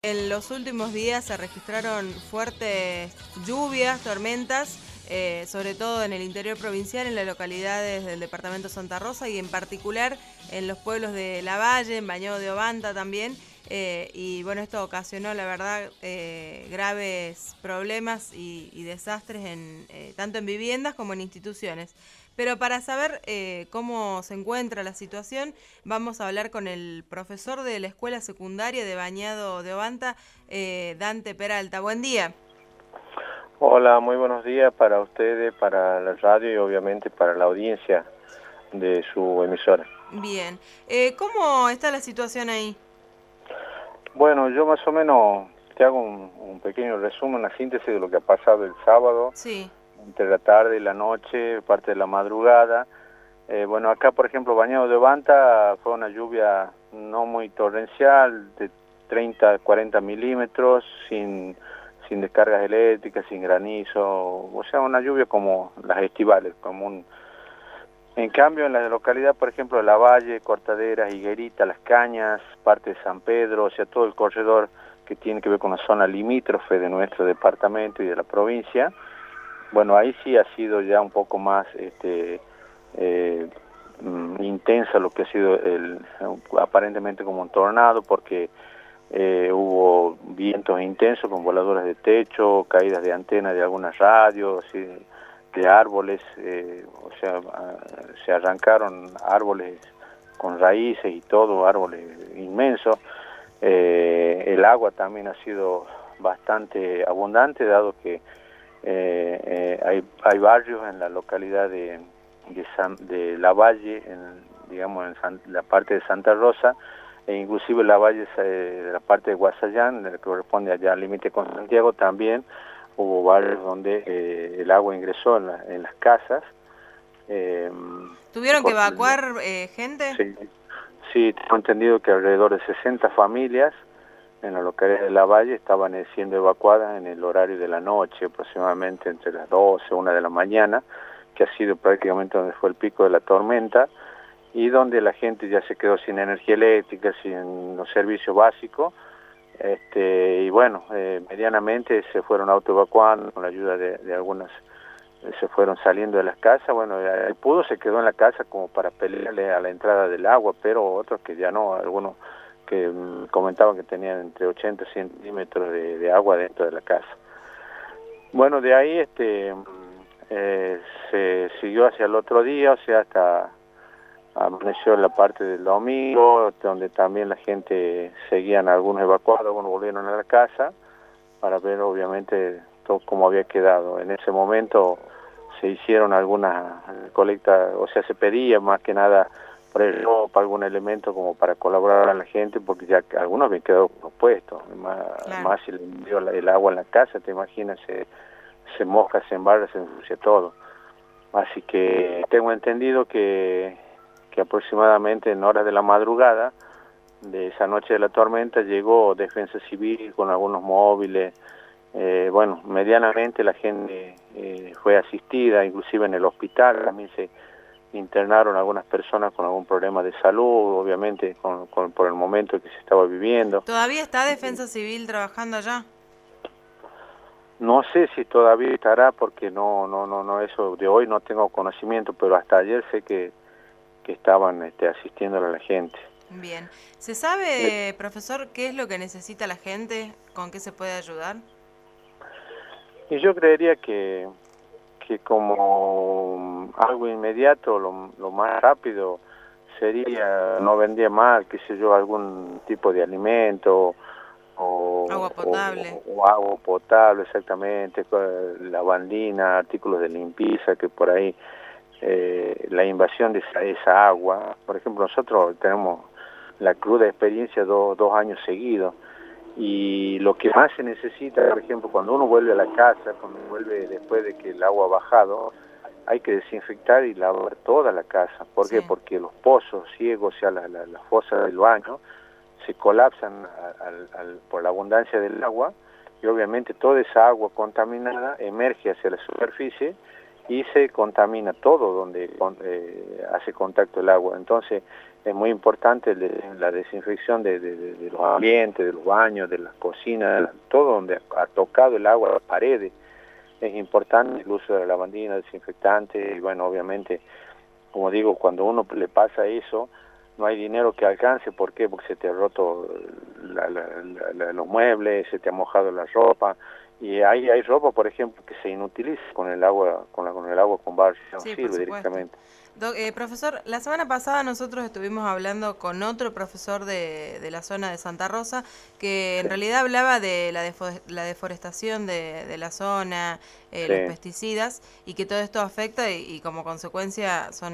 En los últimos días se registraron fuertes lluvias, tormentas, sobre todo en el interior provincial, en las localidades del departamento Santa Rosa y en particular en los pueblos de Lavalle, en Bañado de Obanta también. Y bueno, esto ocasionó, la verdad, graves problemas y desastres tanto en viviendas como en instituciones. Pero para saber cómo se encuentra la situación, vamos a hablar con el profesor de la Escuela Secundaria de Bañado de Obanta, Dante Peralta. Buen día. Hola, muy buenos días para ustedes, para la radio y obviamente para la audiencia de su emisora. Bien. ¿Cómo está la situación ahí? Bueno, yo más o menos te hago un pequeño resumen, una síntesis de lo que ha pasado el sábado, Sí. entre la tarde y la noche, parte de la madrugada. Bueno, acá por ejemplo, Bañado de Obanta fue una lluvia no muy torrencial, de 30 a 40 milímetros, sin descargas eléctricas, sin granizo, o sea, una lluvia como las estivales, En cambio, en la localidad, por ejemplo, de Lavalle, Cortaderas, Higuerita, Las Cañas, parte de San Pedro, o sea, todo el corredor que tiene que ver con la zona limítrofe de nuestro departamento y de la provincia, bueno, ahí sí ha sido ya un poco más intensa lo que ha sido aparentemente como un tornado, porque hubo vientos intensos con voladuras de techo, caídas de antenas de algunas radios, de árboles, o sea, se arrancaron árboles con raíces y todo, árboles inmensos. El agua también ha sido bastante abundante, dado que hay barrios en la localidad de Lavalle, digamos en la parte de Santa Rosa, e inclusive Lavalle, la parte de Guasallán, que corresponde allá al límite con Santiago, también hubo barrios donde el agua ingresó en las casas. ¿Tuvieron que evacuar gente? Sí, sí, tengo entendido que alrededor de 60 familias en la localidad de Lavalle estaban siendo evacuadas en el horario de la noche, aproximadamente entre las 12 1 de la mañana, que ha sido prácticamente donde fue el pico de la tormenta, y donde la gente ya se quedó sin energía eléctrica, sin los servicios básicos, y bueno, medianamente se fueron autoevacuando con la ayuda de algunas, se fueron saliendo de las casas. Bueno, el pudo se quedó en la casa como para pelearle a la entrada del agua, pero otros que ya no, algunos que comentaban que tenían entre 80 y 100 centímetros de agua dentro de la casa. Bueno, de ahí se siguió hacia el otro día, o sea, hasta amaneció la parte del domingo, donde también la gente seguían, algunos evacuados, algunos volvieron a la casa para ver obviamente todo cómo había quedado. En ese momento se hicieron algunas colectas, o sea, se pedía más que nada por el ropa, algún elemento como para colaborar a la gente, porque ya algunos habían quedado propuestos, Claro. más si le dio el agua en la casa, te imaginas, se moja, se embarra, se ensucia todo. Así que tengo entendido que aproximadamente en horas de la madrugada de esa noche de la tormenta llegó Defensa Civil con algunos móviles. Bueno, medianamente la gente fue asistida, inclusive en el hospital también se internaron algunas personas con algún problema de salud, obviamente por el momento que se estaba viviendo. ¿Todavía está Defensa Civil trabajando allá? No sé si todavía estará, porque no, eso de hoy no tengo conocimiento, pero hasta ayer sé que estaban asistiendo a la gente. Bien. ¿Se sabe, profesor, qué es lo que necesita la gente? ¿Con qué se puede ayudar? Y yo creería que como algo inmediato, lo más rápido sería, no vendría mal, qué sé yo, algún tipo de alimento Agua potable. o agua potable, exactamente, lavandina, artículos de limpieza, que por ahí la invasión de esa agua, por ejemplo, nosotros tenemos la cruda experiencia dos años seguidos, y lo que más se necesita, por ejemplo, cuando uno vuelve a la casa, cuando vuelve después de que el agua ha bajado, hay que desinfectar y lavar toda la casa. ¿Por qué? Sí. Porque los pozos ciegos, o sea, las fosas del baño, se colapsan por la abundancia del agua, y obviamente toda esa agua contaminada emerge hacia la superficie y se contamina todo donde hace contacto el agua. Entonces es muy importante la desinfección de los ambientes, de los baños, de las cocinas, todo donde ha tocado el agua, las paredes. Es importante el uso de la lavandina, desinfectante, y bueno, obviamente, como digo, cuando uno le pasa eso, no hay dinero que alcance. ¿Por qué? Porque se te ha roto los muebles, se te ha mojado la ropa, y hay ropa, por ejemplo, que se inutiliza con el agua, con el agua con barro, no Sí, por sirve supuesto. directamente. Profesor, la semana pasada nosotros estuvimos hablando con otro profesor de la zona de Santa Rosa, que en Sí, realidad hablaba de la deforestación de la zona, los sí, pesticidas, y que todo esto afecta y como consecuencia son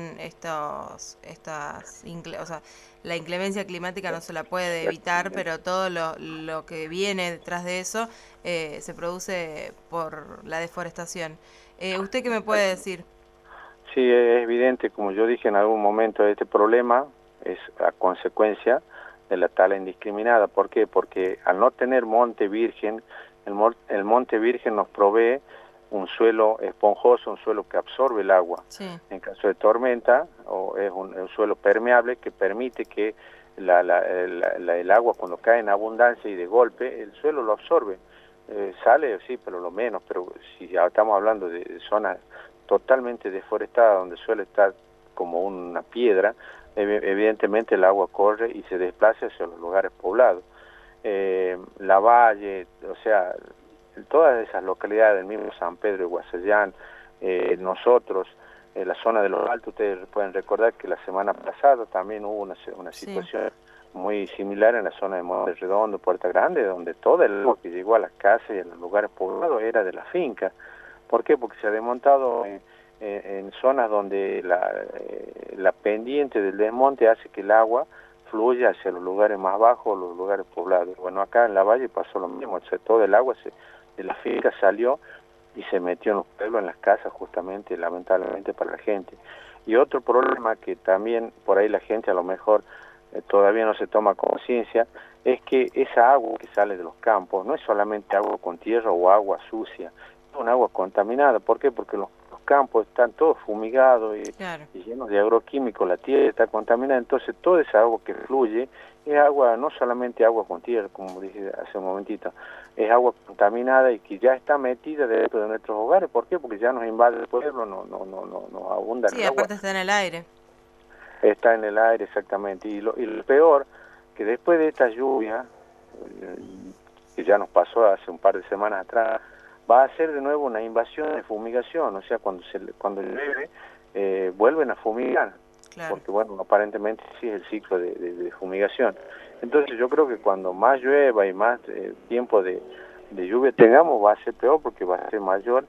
o sea, la inclemencia climática no se la puede evitar, pero todo lo que viene detrás de eso se produce por la deforestación. ¿Usted qué me puede decir? sí, es evidente, como yo dije en algún momento, este problema es a consecuencia de la tala indiscriminada. ¿Por qué? Porque al no tener monte virgen, el monte virgen nos provee un suelo esponjoso, un suelo que absorbe el agua. Sí. En caso de tormenta, o es un suelo permeable que permite que el agua, cuando cae en abundancia y de golpe, el suelo lo absorbe. Sale, sí, pero lo menos. Pero si ya estamos hablando de zonas totalmente deforestada, donde suele estar como una piedra, evidentemente el agua corre y se desplaza hacia los lugares poblados. La Valle, o sea, todas esas localidades, el mismo San Pedro de Guasallán, nosotros, la zona de los Altos, ustedes pueden recordar que la semana pasada también hubo una situación muy similar en la zona de Monte Redondo, Puerta Grande, donde todo el agua que llegó a las casas y a los lugares poblados era de la finca. ¿Por qué? Porque se ha desmontado en zonas donde la pendiente del desmonte hace que el agua fluya hacia los lugares más bajos, los lugares poblados. Bueno, acá en la Valle pasó lo mismo, o sea, todo el agua de la finca salió y se metió en los pueblos, en las casas, justamente, lamentablemente para la gente. Y otro problema que también por ahí la gente a lo mejor todavía no se toma conciencia, es que esa agua que sale de los campos no es solamente agua con tierra o agua sucia, es un agua contaminada. ¿Por qué? Porque los campos están todos fumigados Claro. y llenos de agroquímicos, la tierra está contaminada, entonces toda esa agua que fluye es agua, no solamente agua con tierra, como dije hace un momentito, es agua contaminada y que ya está metida dentro de nuestros hogares. ¿Por qué? Porque ya nos invade el pueblo, nos abunda Sí, el agua. aparte está en el aire. Está en el aire, exactamente. Y lo peor, que después de esta lluvia, que ya nos pasó hace un par de semanas atrás, va a ser de nuevo una invasión de fumigación. O sea, cuando llueve, vuelven a fumigar. Claro. Porque, bueno, aparentemente sí es el ciclo de fumigación. Entonces yo creo que cuando más llueva y más tiempo de lluvia tengamos, va a ser peor, porque va a ser mayor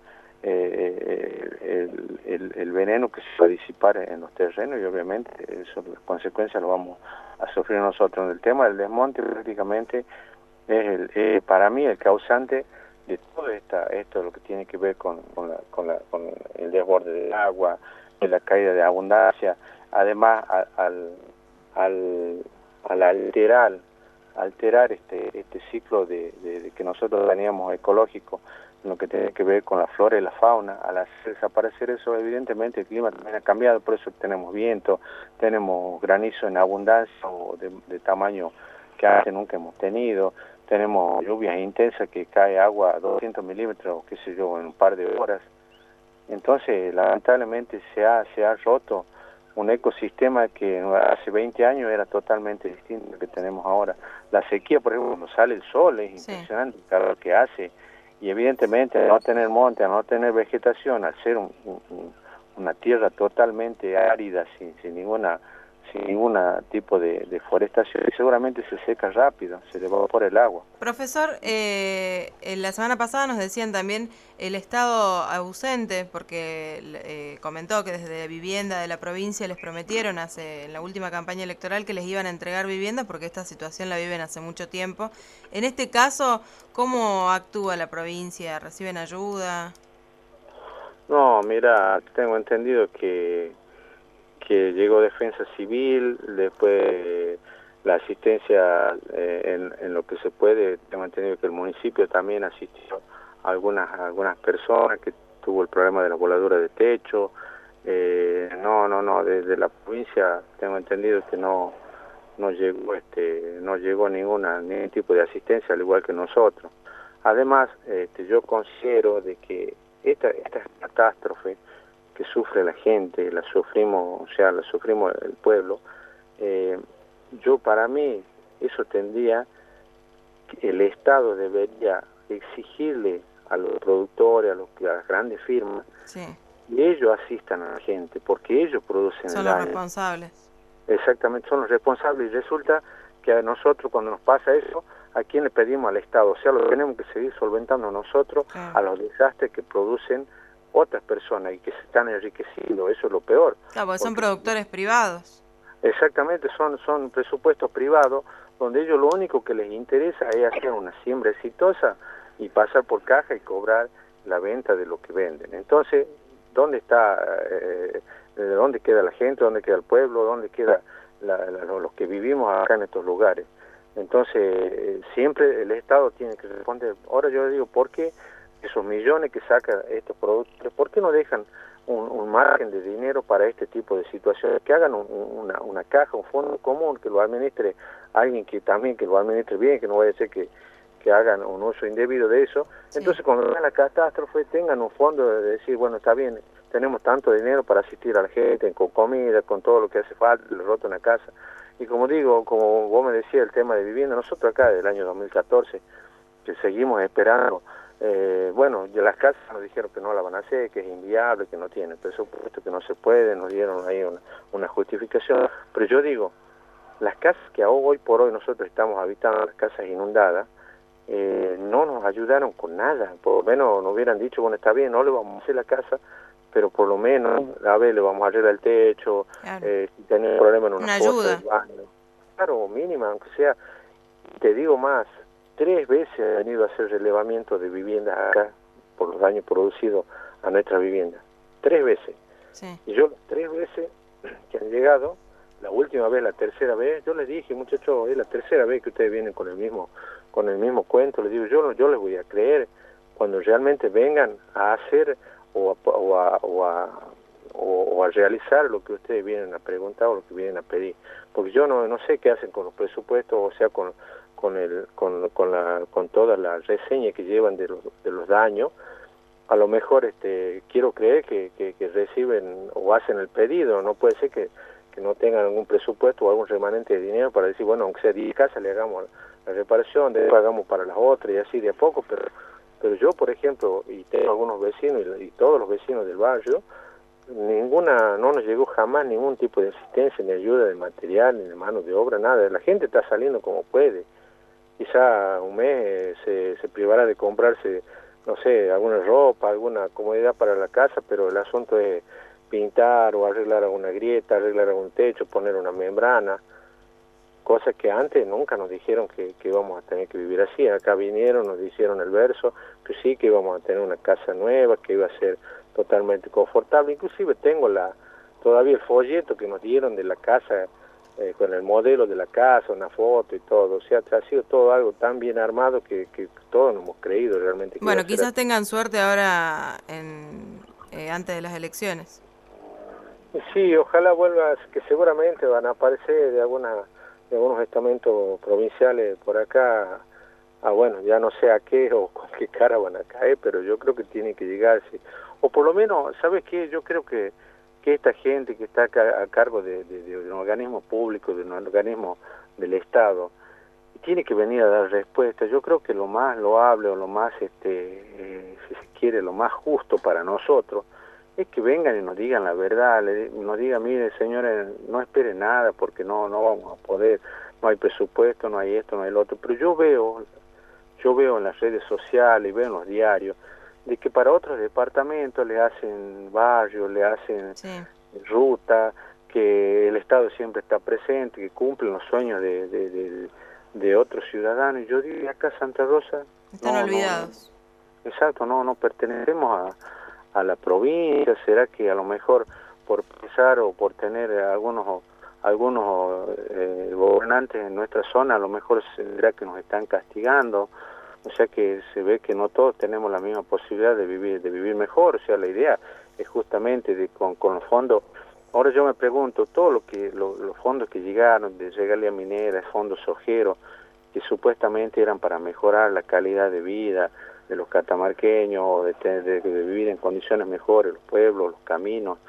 el veneno que se va a disipar en los terrenos, y obviamente eso, las consecuencias lo vamos a sufrir nosotros. En el tema del desmonte, prácticamente es para mí el causante de todo esto lo que tiene que ver con el desborde del agua, de la caída de abundancia. Además, al alterar este ciclo de que nosotros teníamos ecológico, en lo que tiene que ver con la flora y la fauna, al hacer desaparecer eso, evidentemente el clima también ha cambiado. Por eso tenemos viento, tenemos granizo en abundancia o de tamaño que antes nunca hemos tenido, tenemos lluvias intensas que cae agua a 200 milímetros, qué sé yo, en un par de horas. Entonces, lamentablemente se ha roto un ecosistema que hace 20 años era totalmente distinto al que tenemos ahora. La sequía, por ejemplo, cuando sale el sol, es impresionante el calor que hace, y evidentemente al no tener monte, al no tener vegetación, al ser una tierra totalmente árida, sin ninguna tipo de deforestación, seguramente se seca rápido, se le va por el agua. Profesor, la semana pasada nos decían también el Estado ausente, porque comentó que desde Vivienda de la provincia les prometieron en la última campaña electoral que les iban a entregar vivienda, porque esta situación la viven hace mucho tiempo. En este caso, ¿cómo actúa la provincia? ¿Reciben ayuda? No, mira, tengo entendido que llegó Defensa Civil, después la asistencia en lo que se puede. Tengo entendido que el municipio también asistió a algunas personas que estuvo el problema de la voladura de techo. No, desde la provincia tengo entendido que no llegó ningún tipo de asistencia, al igual que nosotros. Además, yo considero de que esta catástrofe que sufre la gente, la sufrimos el pueblo, para mí eso tendría, el Estado debería exigirle a los productores, a las grandes firmas, sí, y ellos asistan a la gente, porque ellos producen son el los daño. responsables. Exactamente, son los responsables, y resulta que a nosotros, cuando nos pasa eso, ¿a quién le pedimos? Al Estado. O sea, lo tenemos que seguir solventando nosotros, Claro. a los desastres que producen otras personas y que se están enriqueciendo. Eso es lo peor. Claro, porque son productores privados. Exactamente, son presupuestos privados donde ellos lo único que les interesa es hacer una siembra exitosa y pasar por caja y cobrar la venta de lo que venden. Entonces, ¿dónde queda la gente? ¿Dónde queda el pueblo? ¿Dónde queda los que vivimos acá en estos lugares? Entonces, siempre el Estado tiene que responder. Ahora yo le digo, ¿por qué esos millones que sacan estos productores, por qué no dejan un margen de dinero para este tipo de situaciones? Que hagan una caja, un fondo común, que lo administre alguien que lo administre bien, que no vaya a ser que hagan un uso indebido de eso. Sí. Entonces, cuando venga la catástrofe, tengan un fondo de decir, bueno, está bien, tenemos tanto dinero para asistir a la gente, con comida, con todo lo que hace falta, el roto en la casa. Y como vos me decías, el tema de vivienda, nosotros acá del año 2014, que seguimos esperando, ya las casas nos dijeron que no la van a hacer, que es inviable, que no tienen presupuesto, que no se puede, nos dieron ahí una justificación. Pero yo digo, las casas que hoy por hoy nosotros estamos habitando, las casas inundadas, no nos ayudaron con nada. Por lo menos nos hubieran dicho, bueno, está bien, no le vamos a hacer la casa, pero por lo menos, le vamos a arreglar el techo, claro. Si tenés problema en una ayuda del baño. Claro, mínima, aunque sea. Te digo más, 3 veces he venido a hacer relevamiento de viviendas acá por los daños producidos a nuestra vivienda. 3 veces. Sí. Y yo las 3 veces que han llegado, la última vez, la tercera vez, yo les dije, muchachos, es la tercera vez que ustedes vienen con el mismo cuento. Les digo, yo les voy a creer cuando realmente vengan a hacer o a realizar lo que ustedes vienen a preguntar o lo que vienen a pedir. Porque yo no sé qué hacen con los presupuestos, o sea, con toda la reseña que llevan de los daños. A lo mejor quiero creer que reciben o hacen el pedido. No puede ser que no tengan algún presupuesto o algún remanente de dinero para decir, bueno, aunque sea 10 casas, le hagamos la reparación, después hagamos para las otras y así de a poco. Pero yo, por ejemplo, y tengo algunos vecinos y todos los vecinos del barrio, no nos llegó jamás ningún tipo de asistencia, ni ayuda de material, ni de mano de obra, nada. La gente está saliendo como puede. Quizá un mes se privará de comprarse, no sé, alguna ropa, alguna comodidad para la casa, pero el asunto es pintar o arreglar alguna grieta, arreglar algún techo, poner una membrana, cosas que antes nunca nos dijeron que íbamos a tener que vivir así. Acá vinieron, nos dijeron el verso, que sí, que íbamos a tener una casa nueva, que iba a ser totalmente confortable. Inclusive tengo todavía el folleto que nos dieron de la casa, con el modelo de la casa, una foto y todo. O sea, ha sido todo algo tan bien armado que todos nos hemos creído realmente. Bueno, quizás tengan suerte ahora antes de las elecciones. Sí, ojalá vuelva, que seguramente van a aparecer de algunos estamentos provinciales por acá. Bueno, ya no sé a qué o con qué cara van a caer, pero yo creo que tiene que llegarse. O por lo menos, ¿sabes qué? Yo creo que esta gente que está a cargo de un organismo público, de un organismo del Estado, tiene que venir a dar respuesta. Yo creo que lo más loable o lo más, si se quiere, lo más justo para nosotros es que vengan y nos digan la verdad, nos digan, mire, señores, no esperen nada porque no vamos a poder, no hay presupuesto, no hay esto, no hay lo otro. Pero yo veo en las redes sociales y veo en los diarios de que para otros departamentos le hacen barrios, le hacen ruta, que el Estado siempre está presente, que cumplen los sueños de otros ciudadanos. Y yo digo, acá Santa Rosa están olvidados. Exacto, no pertenecemos a la provincia. ¿Será que a lo mejor por pensar o por tener algunos gobernantes en nuestra zona, a lo mejor será que nos están castigando? O sea que se ve que no todos tenemos la misma posibilidad de vivir mejor. O sea, la idea es justamente con los fondos. Ahora yo me pregunto, todo los fondos que llegaron de regalía minera, fondos sojeros, que supuestamente eran para mejorar la calidad de vida de los catamarqueños, de vivir en condiciones mejores, los pueblos, los caminos,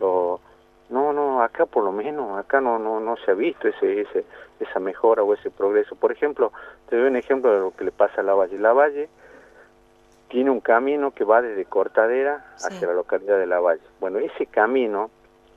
no, acá por lo menos, acá no se ha visto esa mejora o ese progreso. Por ejemplo, te doy un ejemplo de lo que le pasa a Lavalle. Lavalle tiene un camino que va desde Cortadera hacia la localidad de Lavalle. Bueno, ese camino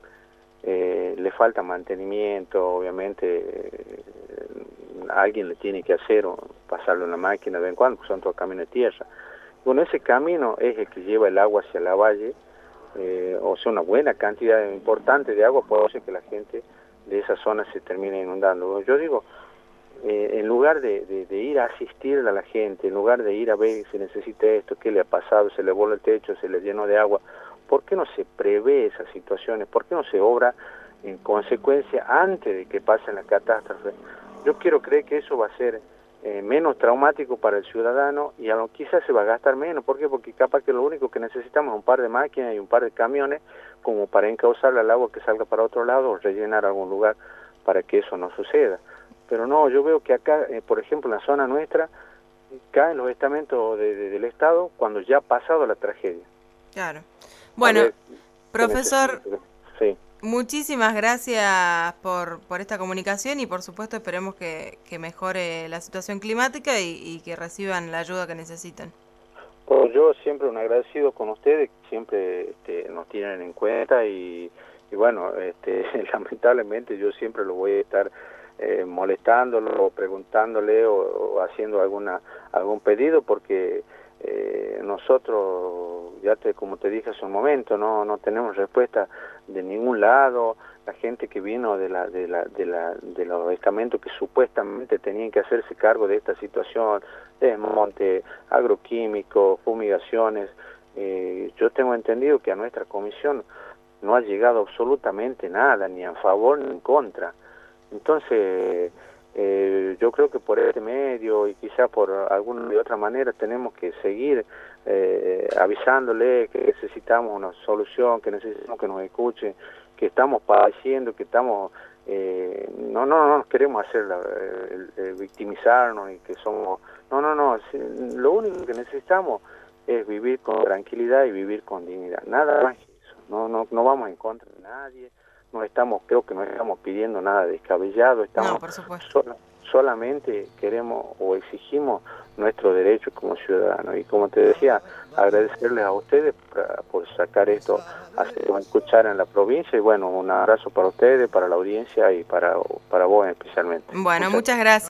le falta mantenimiento, obviamente alguien le tiene que hacer o pasarle una máquina de vez en cuando, porque son todos caminos de tierra. Bueno, ese camino es el que lleva el agua hacia Lavalle, o sea, una buena cantidad importante de agua puede hacer que la gente de esa zona se termine inundando. Yo digo, en lugar de ir a asistirle a la gente, en lugar de ir a ver si necesita esto, qué le ha pasado, se le voló el techo, se le llenó de agua, ¿por qué no se prevé esas situaciones? ¿Por qué no se obra en consecuencia antes de que pasen las catástrofes? Yo quiero creer que eso va a ser menos traumático para el ciudadano y quizás se va a gastar menos. ¿Por qué? Porque capaz que lo único que necesitamos es un par de máquinas y un par de camiones como para encauzarle al agua que salga para otro lado o rellenar algún lugar para que eso no suceda. Pero no, yo veo que acá, por ejemplo, en la zona nuestra, caen los estamentos del Estado cuando ya ha pasado la tragedia. Claro. Bueno, profesor, sí. Muchísimas gracias por esta comunicación y por supuesto esperemos que mejore la situación climática y que reciban la ayuda que necesitan. Pues yo siempre un agradecido con ustedes, siempre nos tienen en cuenta y bueno, lamentablemente yo siempre lo voy a estar molestándolo, preguntándole o haciendo algún pedido porque nosotros, como te dije hace un momento, no tenemos respuesta de ningún lado. La gente que vino de los estamentos que supuestamente tenían que hacerse cargo de esta situación, desmonte, agroquímicos, fumigaciones, yo tengo entendido que a nuestra comisión no ha llegado absolutamente nada, ni a favor ni en contra. Entonces, yo creo que por este medio y quizá por alguna de otra manera tenemos que seguir avisándole que necesitamos una solución, que necesitamos que nos escuchen, que estamos padeciendo, que estamos no queremos hacer victimizarnos y que somos lo único que necesitamos es vivir con tranquilidad y vivir con dignidad, nada más que eso. No vamos en contra de nadie. Creo que no estamos pidiendo nada descabellado, estamos por supuesto. Solamente queremos o exigimos nuestro derecho como ciudadanos. Y como te decía, agradecerles a ustedes por sacar esto a escuchar en la provincia. Y bueno, un abrazo para ustedes, para la audiencia y para vos especialmente. Bueno, muchas gracias.